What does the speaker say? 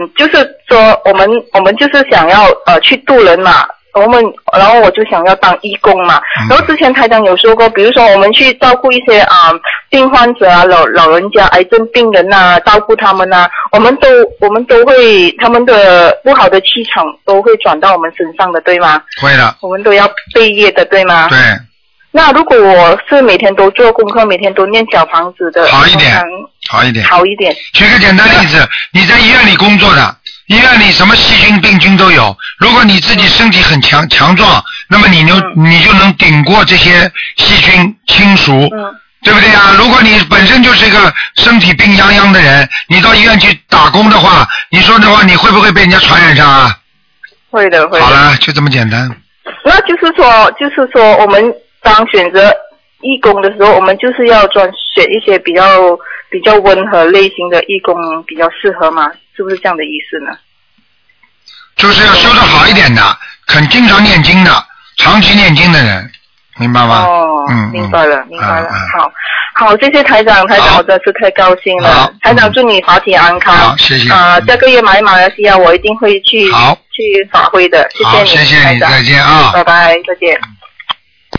就是说我们就是想要去渡人嘛。然后我就想要当义工嘛，然后之前台长有说过，比如说我们去照顾一些病患者啊，老人家、癌症病人啊，照顾他们啊，我们都会他们的不好的气场都会转到我们身上的，对吗？ 会的。 我们都要背业的，对吗？ 对。 那如果我是每天都做功课，每天都念小房子的， 好一点。举个简单例子，你在医院里工作的。医院里什么细菌病菌都有，如果你自己身体很强壮，那么你就能顶过这些细菌侵蚀，对不对啊？如果你本身就是一个身体病殃殃的人，你到医院去打工的话，你说的话你会不会被人家传染上啊？会的。好了，就这么简单。 那就是说我们当选择义工的时候，我们就是要选一些比较温和类型的义工比较适合嘛，是不是这样的意思呢？ 就是要修得好一点的，肯经常念经的，长期念经的人，明白吗？ 明白了。好，谢谢台长，我真是太高兴了。台长祝你法体安康。 好，谢谢。 这个月马来西亚我一定会去法会的，谢谢你， 谢谢你，再见啊， 拜拜，再见。